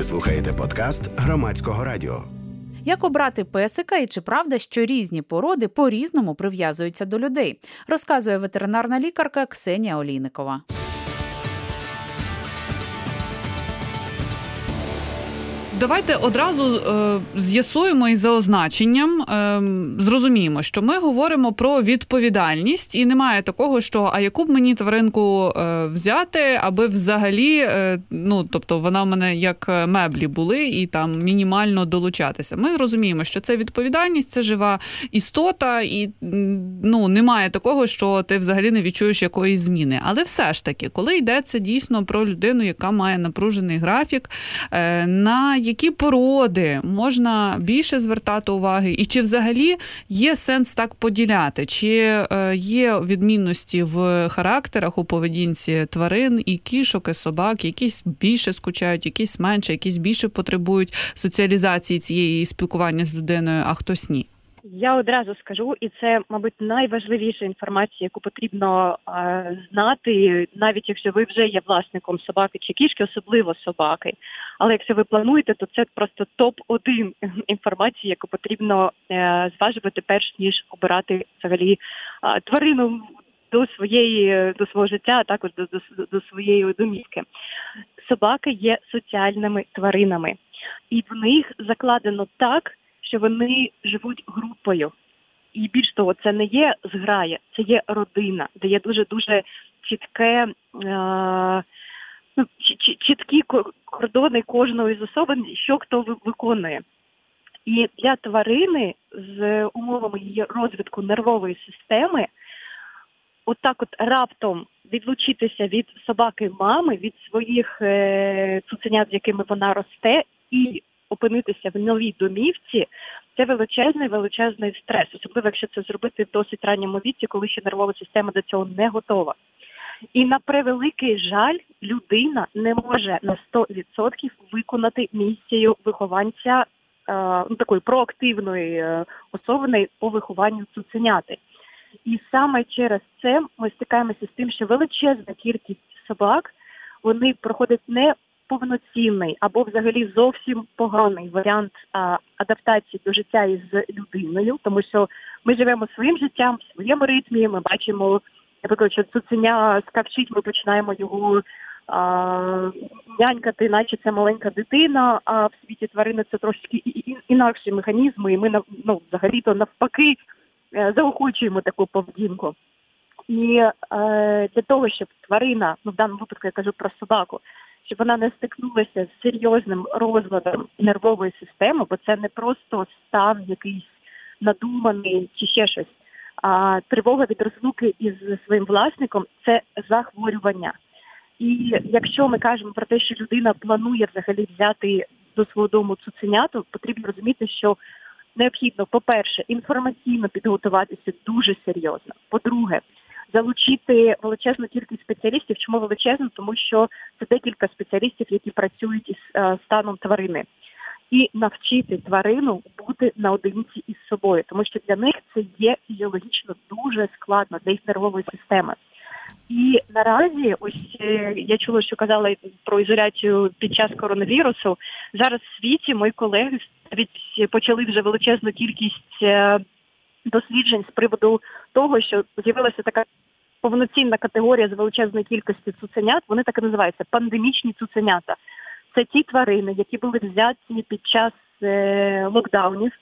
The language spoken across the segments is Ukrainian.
Ви слухаєте подкаст Громадського радіо. Як обрати песика і чи правда, що різні породи по-різному прив'язуються до людей, розказує ветеринарна лікарка Ксенія Олійникова. Давайте одразу з'ясуємо і за означенням зрозуміємо, що ми говоримо про відповідальність і немає такого, що а яку б мені тваринку взяти, аби взагалі, тобто вона в мене як меблі були і там мінімально долучатися. Ми розуміємо, що це відповідальність, це жива істота і немає такого, що ти взагалі не відчуєш якоїсь зміни. Але все ж таки, коли йдеться дійсно про людину, яка має напружений графік, на які породи можна більше звертати уваги? І чи взагалі є сенс так поділяти? Чи є відмінності в характерах, у поведінці тварин і кішок, і собак? Якісь більше скучають, якісь менше, якісь більше потребують соціалізації цієї спілкування з людиною, а хтось ні? Я одразу скажу, і це, мабуть, найважливіша інформація, яку потрібно знати, навіть якщо ви вже є власником собаки чи кішки, особливо собаки. Але якщо ви плануєте, то це просто топ-1 інформації, яку потрібно зважувати, перш ніж обирати взагалі тварину до свого життя, а також до своєї домівки. Собаки є соціальними тваринами, і в них закладено так, що вони живуть групою. І більш того, це не є зграя, це є родина, де є дуже-дуже чіткі кордони кожної з особин, що хто виконує. І для тварини з умовами її розвитку нервової системи отак раптом відлучитися від собаки-мами, від своїх цуценят, з якими вона росте, і опинитися в новій домівці, це величезний стрес, особливо якщо це зробити в досить ранньому віці, коли ще нервова система до цього не готова. І на превеликий жаль, людина не може на 100% виконати місію вихованця такої проактивної особи по вихованню цуценяти. І саме через це ми стикаємося з тим, що величезна кількість собак, вони проходять не повноцінний або взагалі зовсім поганий варіант адаптації до життя із людиною, тому що ми живемо своїм життям, в своєму ритмі, ми бачимо, наприклад, що цуценя скавчить, ми починаємо його нянькати, наче це маленька дитина, а в світі тварини це трошки інакші механізми, і ми взагалі-то навпаки заохочуємо таку поведінку. І для того, щоб тварина, в даному випадку я кажу про собаку, щоб вона не стикнулася з серйозним розладом нервової системи, бо це не просто стан якийсь надуманий чи ще щось, а тривога від розлуки із своїм власником – це захворювання. І якщо ми кажемо про те, що людина планує взагалі взяти до свого дому цуценяту, потрібно розуміти, що необхідно, по-перше, інформаційно підготуватися дуже серйозно. По-друге, залучити величезну кількість спеціалістів. Чому величезну? Тому що це декілька спеціалістів, які працюють із станом тварини. І навчити тварину бути наодинці із собою. Тому що для них це є фізіологічно дуже складно, для їх нервової системи. І наразі, ось я чула, що казали про ізоляцію під час коронавірусу. Зараз в світі мої колеги почали вже величезну кількість досліджень з приводу того, що з'явилася така повноцінна категорія з величезної кількості цуценят, вони так і називаються – пандемічні цуценята. Це ті тварини, які були взяті під час локдаунів,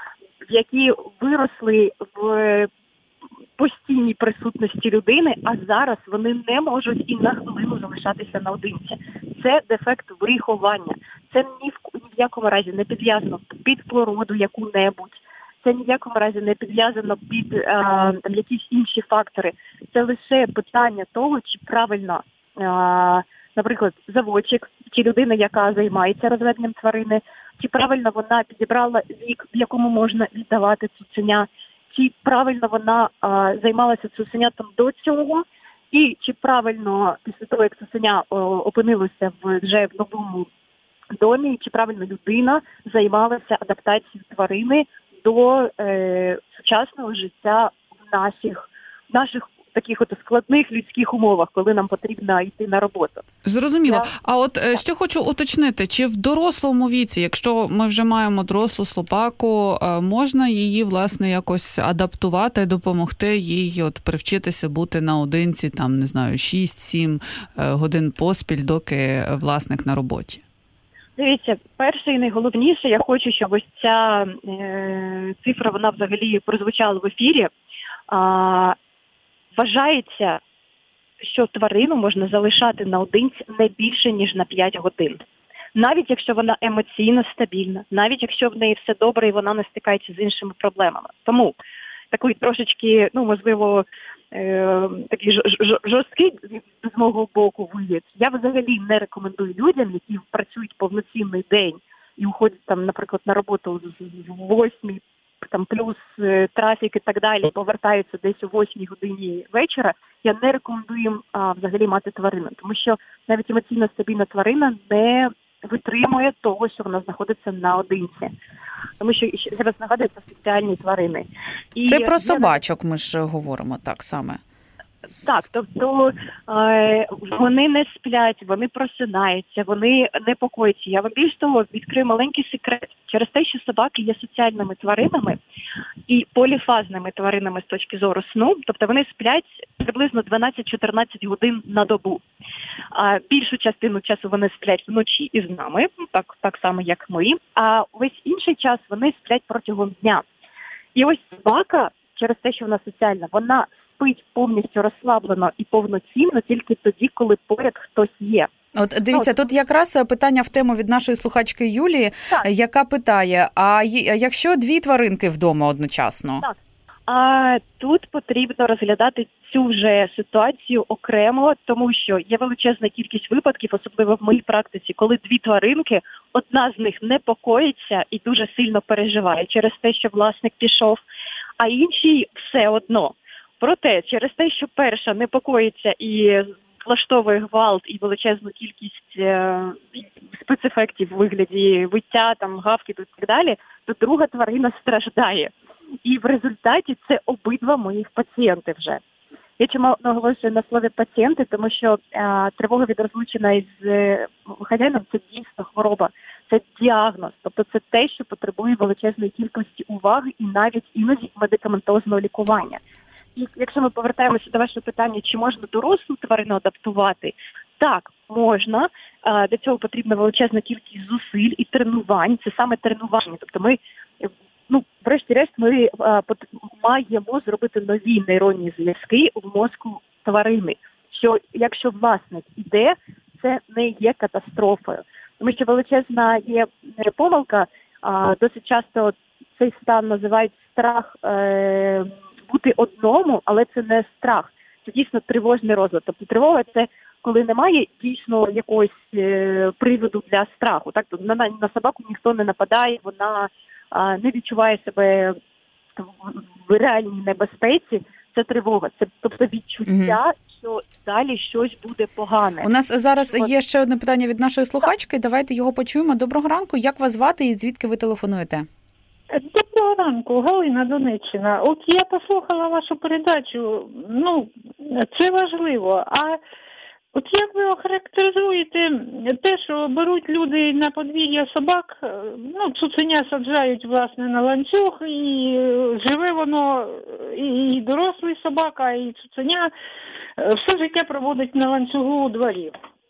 які виросли в постійній присутності людини, а зараз вони не можуть і на хвилину залишатися наодинці. Це дефект виховання. Це ні в якому разі не підв'язано під породу яку-небудь. Це ні в якому разі не підв'язано під якісь інші фактори. Це лише питання того, чи правильно, наприклад, заводчик, чи людина, яка займається розведенням тварини, чи правильно вона підібрала вік, в якому можна віддавати цуценя, чи правильно вона займалася цуценятом до цього, і чи правильно після того, як цуценя опинилося вже в новому домі, чи правильно людина займалася адаптацією тварини до сучасного життя в наших таких от складних людських умовах, коли нам потрібно йти на роботу. Зрозуміло. А от ще хочу уточнити, чи в дорослому віці, якщо ми вже маємо дорослу собаку, можна її, власне, якось адаптувати, допомогти їй от привчитися бути наодинці, там, не знаю, 6-7 годин поспіль, доки власник на роботі? Дивіться, перше і найголовніше, я хочу, щоб ось ця цифра, вона взагалі прозвучала в ефірі. Вважається, що тварину можна залишати наодинці не більше, ніж на 5 годин. Навіть якщо вона емоційно стабільна, навіть якщо в неї все добре і вона не стикається з іншими проблемами. Тому такий трошечки, можливо, такий жорсткий з мого боку вигляд. Я взагалі не рекомендую людям, які працюють повноцінний день і уходять там, наприклад, на роботу з 8, там плюс трафік і так далі, повертаються десь о 8 годині вечора. Я не рекомендую їм взагалі мати тварину, тому що навіть емоційно стабільна тварина не витримує того, що вона знаходиться наодинці. Тому що, ще раз нагадую, це соціальні тварини. І це про собачок ми ж говоримо так саме. Так, тобто вони не сплять, вони просинаються, вони непокоїться. Я вам більш того відкрию маленький секрет. Через те, що собаки є соціальними тваринами і поліфазними тваринами з точки зору сну, тобто вони сплять приблизно 12-14 годин на добу. Більшу частину часу вони сплять вночі із нами, так само, як ми, а весь інший час вони сплять протягом дня. І ось собака, через те, що вона соціальна, вона спить повністю розслаблено і повноцінно тільки тоді, коли поряд хтось є. От дивіться, тут якраз питання в тему від нашої слухачки Юлії, яка питає, а якщо 2 тваринки вдома одночасно? Так. Тут потрібно розглядати цю вже ситуацію окремо, тому що є величезна кількість випадків, особливо в моїй практиці, коли 2 тваринки, одна з них непокоїться і дуже сильно переживає через те, що власник пішов, а іншій все одно. Проте, через те, що перша непокоїться і влаштовує гвалт і величезну кількість спецефектів у вигляді виття, там, гавкіту і так далі, то друга тварина страждає. І в результаті це обидва моїх пацієнти вже. Я чому наголошую на слові пацієнти, тому що тривога від розлучення із хазяїном – це дійсно хвороба, це діагноз, тобто це те, що потребує величезної кількості уваги і навіть іноді медикаментозного лікування. І якщо ми повертаємося до вашого питання, чи можна дорослу тварину адаптувати? Так, можна. Для цього потрібна величезна кількість зусиль і тренувань. Це саме тренування. Тобто ми, врешті-решт, ми маємо зробити нові нейронні зв'язки в мозку тварини. Що якщо власник іде, це не є катастрофою. Тому що величезна є помилка, досить часто цей стан називають страх бути одному, але це не страх, це дійсно тривожний розлад. Тобто тривога – це коли немає дійсно якогось приводу для страху. Так, на собаку ніхто не нападає, вона не відчуває себе в реальній небезпеці. Це тривога, це тобто відчуття, що далі щось буде погане. У нас зараз є ще одне питання від нашої слухачки. Давайте його почуємо. Доброго ранку. Як вас звати і звідки ви телефонуєте? Доброго ранку, Галина, Донеччина. От я послухала вашу передачу, це важливо. А от як ви охарактеризуєте те, що беруть люди на подвір'я собак, цуценя саджають, власне, на ланцюг, і живе воно, і дорослий собака, і цуценя все життя проводить на ланцюгу у дворі.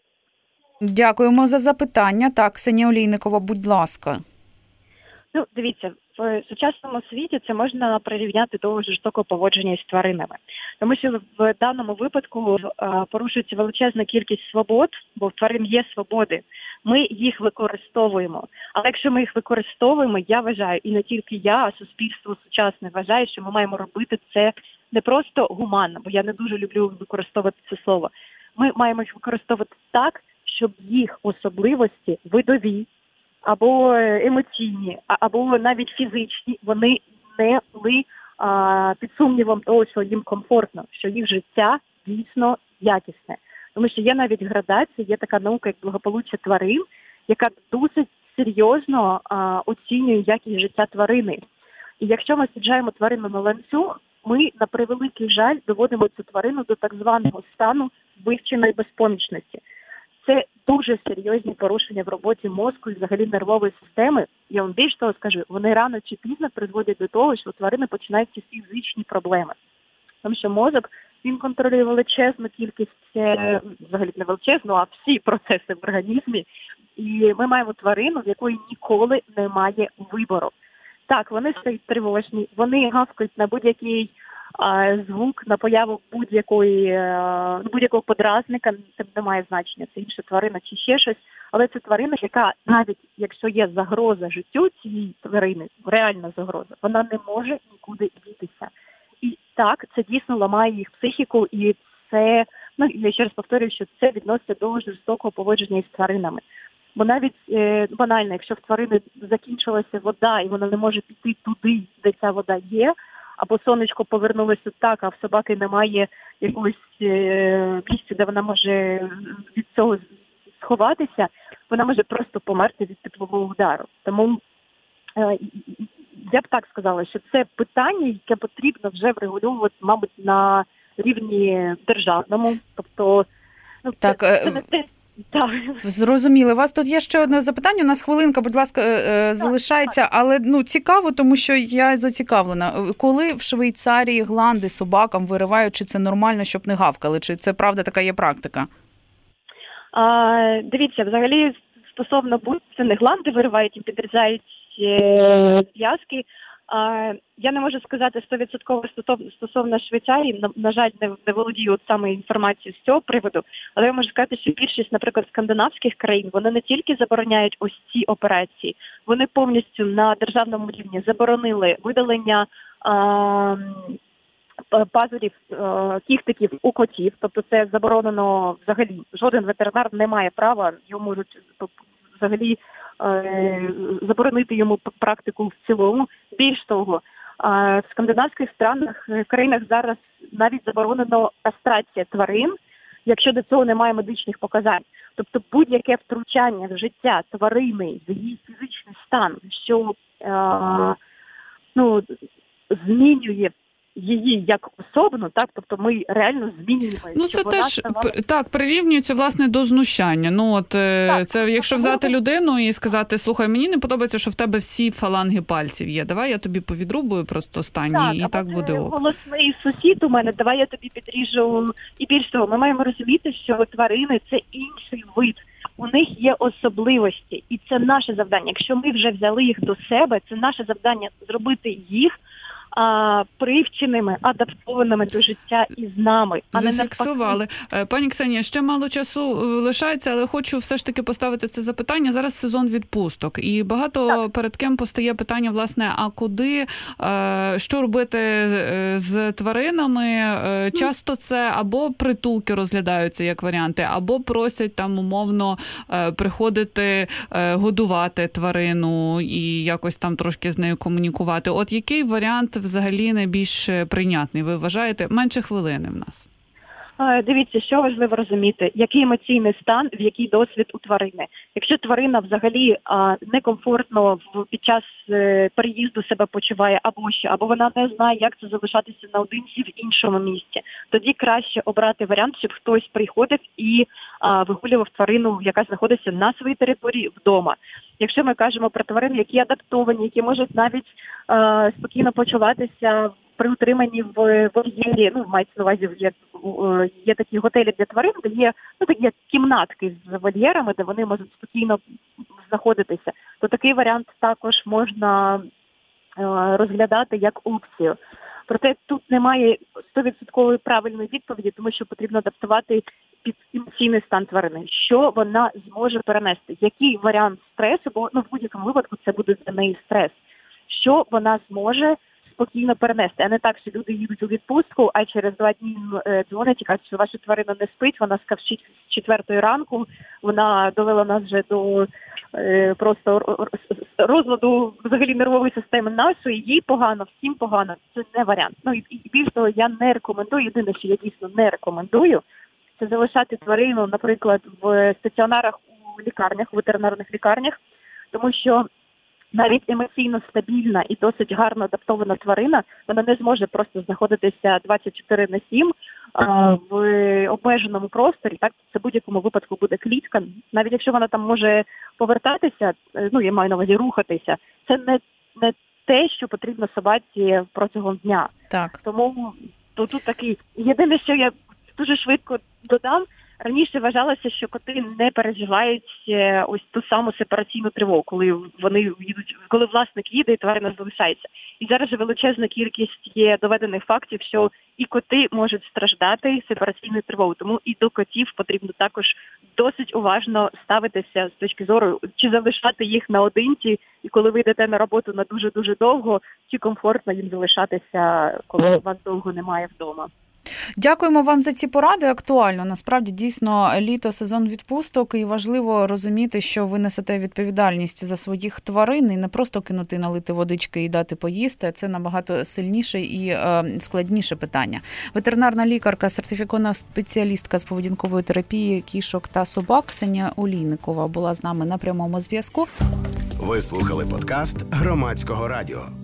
Дякуємо за запитання. Так, Ксенія Олійникова, будь ласка. Дивіться, в сучасному світі це можна прирівняти до жорстокого поводження із тваринами. Тому що в даному випадку порушується величезна кількість свобод, бо в тварин є свободи. Ми їх використовуємо. Але якщо ми їх використовуємо, я вважаю, і не тільки я, а суспільство сучасне вважає, що ми маємо робити це не просто гуманно, бо я не дуже люблю використовувати це слово. Ми маємо їх використовувати так, щоб їх особливості видові, або емоційні, або навіть фізичні, вони не були під сумнівом того, що їм комфортно, що їх життя дійсно якісне. Тому що є навіть градація, є така наука, як благополуччя тварин, яка досить серйозно оцінює якість життя тварини. І якщо ми саджаємо тварину на ланцюг, ми, на превеликий жаль, доводимо цю тварину до так званого стану вивченої безпомічності. Це дуже серйозні порушення в роботі мозку і взагалі нервової системи. Я вам більш того скажу, вони рано чи пізно призводять до того, що у тварини починаються фізичні проблеми. Тому що мозок, він контролює величезну кількість, взагалі не величезну, а всі процеси в організмі. І ми маємо тварину, в якої ніколи немає вибору. Так, вони стають тривожні, вони гавкають на будь-який звук, на появу будь-якого подразника, це не має значення, це інша тварина чи ще щось. Але це тварина, яка навіть якщо є загроза життю цієї тварини, реальна загроза, вона не може нікуди дітися. І так, це дійсно ламає їх психіку, і це, я ще раз повторюю, що це відноситься до жорстокого поводження із тваринами. Бо навіть банально, якщо в тварини закінчилася вода, і вона не може піти туди, де ця вода є, або сонечко повернулося так, а в собаки немає якогось місця, де вона може від цього сховатися, вона може просто померти від теплового удару. Тому я б так сказала, що це питання, яке потрібно вже врегулювати, мабуть, на рівні державному. Тобто, так, це не те. Так. Зрозуміли. У вас тут є ще одне запитання. У нас хвилинка, будь ласка, залишається, але цікаво, тому що я зацікавлена. Коли в Швейцарії гланди собакам виривають, чи це нормально, щоб не гавкали? Чи це правда така є практика? Дивіться, взагалі стосовно це не гланди виривають і підрізають зв'язки. Я не можу сказати 100% стосовно Швейцарії, на жаль, не володію от саме інформацією з цього приводу, але я можу сказати, що більшість, наприклад, скандинавських країн, вони не тільки забороняють ось ці операції, вони повністю на державному рівні заборонили видалення пазурів, кіхтиків у котів, тобто це заборонено взагалі, жоден ветеринар не має права, йому можуть взагалі заборонити йому практику в цілому. Більш того, в скандинавських країнах зараз навіть заборонено кастрація тварин, якщо до цього немає медичних показань. Тобто будь-яке втручання в життя тварини, в її фізичний стан, що змінює її як особну, так, тобто ми реально змінюємо. Це теж так прирівнюється власне до знущання. Це якщо взяти людину і сказати: слухай, мені не подобається, що в тебе всі фаланги пальців є. Давай я тобі повідрубую просто останні, і так буде ок. Голосний сусід у мене, давай я тобі підріжу. І більш того, ми маємо розуміти, що тварини це інший вид. У них є особливості, і це наше завдання. Якщо ми вже взяли їх до себе, це наше завдання зробити їх привченими, адаптованими до життя із нами. Зафіксували. Пані Ксенія, ще мало часу лишається, але хочу все ж таки поставити це запитання. Зараз сезон відпусток, і багато перед ким постає питання, власне, а куди, що робити з тваринами? Часто це або притулки розглядаються як варіанти, або просять там умовно приходити годувати тварину і якось там трошки з нею комунікувати. От який варіант взагалі найбільш прийнятний, ви вважаєте? Менше хвилини в нас. Дивіться, що важливо розуміти, який емоційний стан, в який досвід у тварини. Якщо тварина взагалі некомфортно під час переїзду себе почуває або вона не знає, як це залишатися наодинці в іншому місці, тоді краще обрати варіант, щоб хтось приходив і вигулював тварину, яка знаходиться на своїй території вдома. Якщо ми кажемо про тварин, які адаптовані, які можуть навіть спокійно почуватися при утриманні в вольєрі, мається на увазі, є такі готелі для тварин, де є такі кімнатки з вольєрами, де вони можуть спокійно знаходитися, то такий варіант також можна розглядати як опцію. Проте тут немає 100% правильної відповіді, тому що потрібно адаптувати під емоційний стан тварини, що вона зможе перенести, який варіант стресу, бо в будь-якому випадку це буде для неї стрес, що вона зможе спокійно перенести, а не так, що люди їдуть у відпустку, а через 2 дні дзвонять і кажуть, що ваша тварина не спить, вона скавчить з 4 ранку, вона довела нас вже до просто розладу взагалі нервової системи нашої, їй погано, всім погано, це не варіант. І більш того, я не рекомендую, єдине, що я дійсно не рекомендую, це залишати тварину, наприклад, в стаціонарах у лікарнях, у ветеринарних лікарнях, тому що навіть емоційно стабільна і досить гарно адаптована тварина, вона не зможе просто знаходитися 24/7 в обмеженому просторі. Так, це в будь-якому випадку буде клітка. Навіть якщо вона там може повертатися, ну, я маю на увазі рухатися, це не те, що потрібно собаці протягом дня. Так. Тому тут такий. Єдине, що я дуже швидко додам, раніше вважалося, що коти не переживають ось ту саму сепараційну тривогу, коли вони їдуть, коли власник їде і тварина залишається. І зараз же величезна кількість є доведених фактів, що і коти можуть страждати сепараційною тривогою. Тому і до котів потрібно також досить уважно ставитися з точки зору, чи залишати їх наодинці, і коли ви йдете на роботу на дуже-дуже довго, чи комфортно їм залишатися, коли вас довго немає вдома. Дякуємо вам за ці поради. Актуально. Насправді, дійсно, літо, сезон відпусток, і важливо розуміти, що ви несете відповідальність за своїх тварин і не просто кинути, налити водички і дати поїсти. Це набагато сильніше і складніше питання. Ветеринарна лікарка, сертифікована спеціалістка з поведінкової терапії кішок та собак Ксенія Олійникова була з нами на прямому зв'язку. Ви слухали подкаст Громадського радіо.